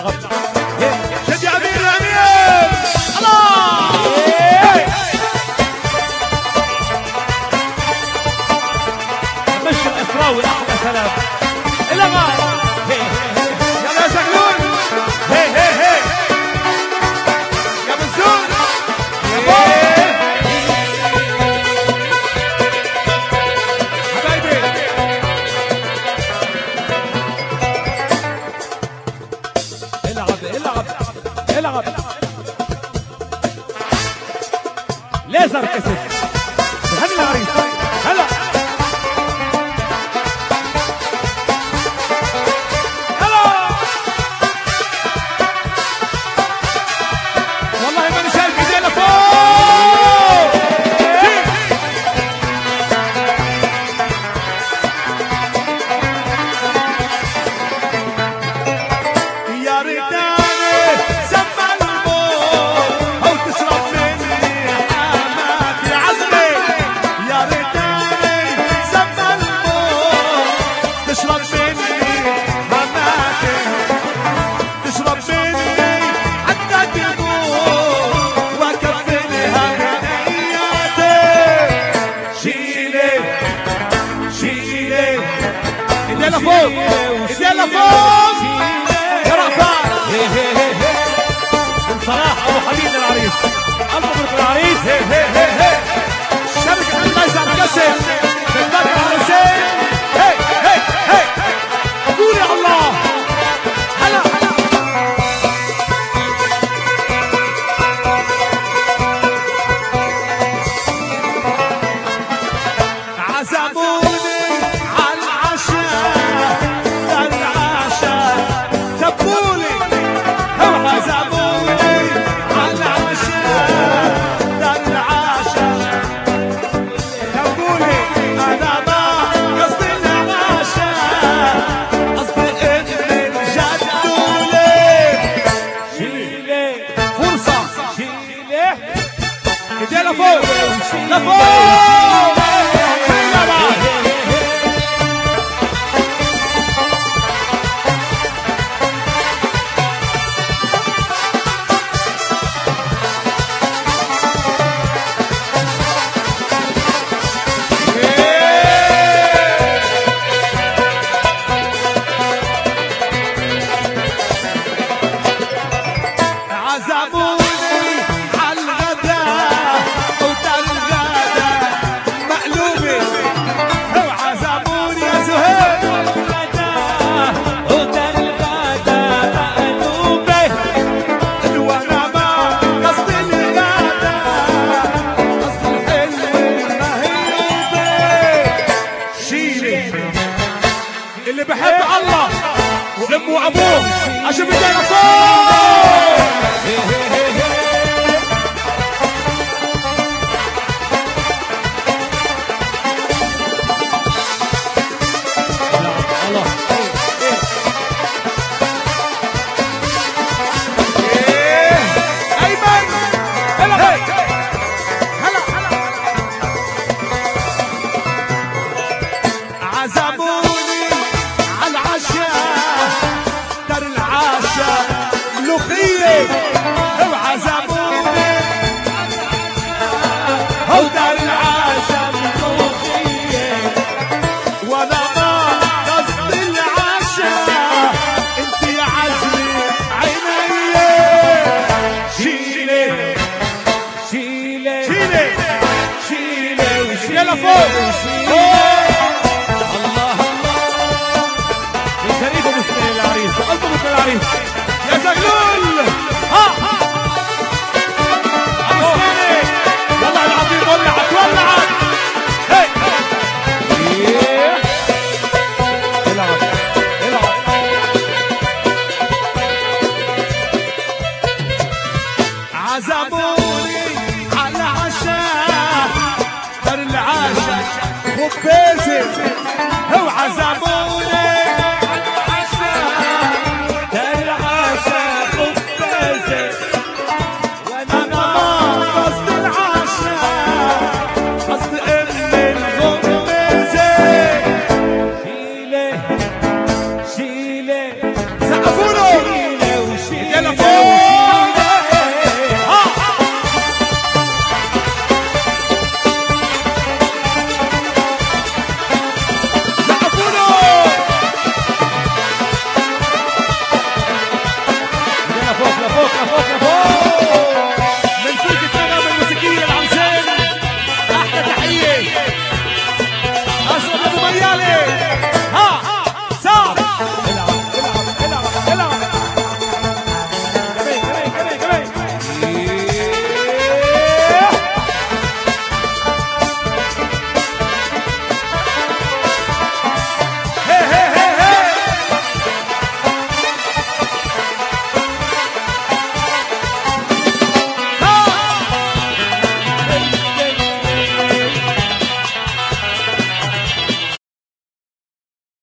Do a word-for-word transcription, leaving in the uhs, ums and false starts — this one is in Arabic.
العب شد يا امير يا امير الله مشي الاسراوي احلى سلام العب يلا يا زغلول هي هي هي يا منصور حبايبي العب العب العب ليزر كسر بهني العريس هلا ادينا فوق ادينا فوق يا رأفات بصراحة ابو حبيب العريس الف مبروك العريس هي هي هي هي شبكة الليزر كسر بالبدر العريسين هي هي هي قول يا الله هلا عزموني لفوق لفوق اللي بحب الله وامه وابوه اشوف ايدينا فوق الله ايمن هلا هلا عزموني ملوخية وعزموني هو دار العشاء ملوخية وانا ما قصد العشاء انت يا عزمي عيني شيلي شيلي شيلي شيلي وشيلي فوق الله الله يسريكم بسم العريس وقلتم بسم العريس يا زغلول ها عمسكيني يلا العظيم ولعت ولعت هي العب العب عزموني على عشاء دار العشاء خبيزي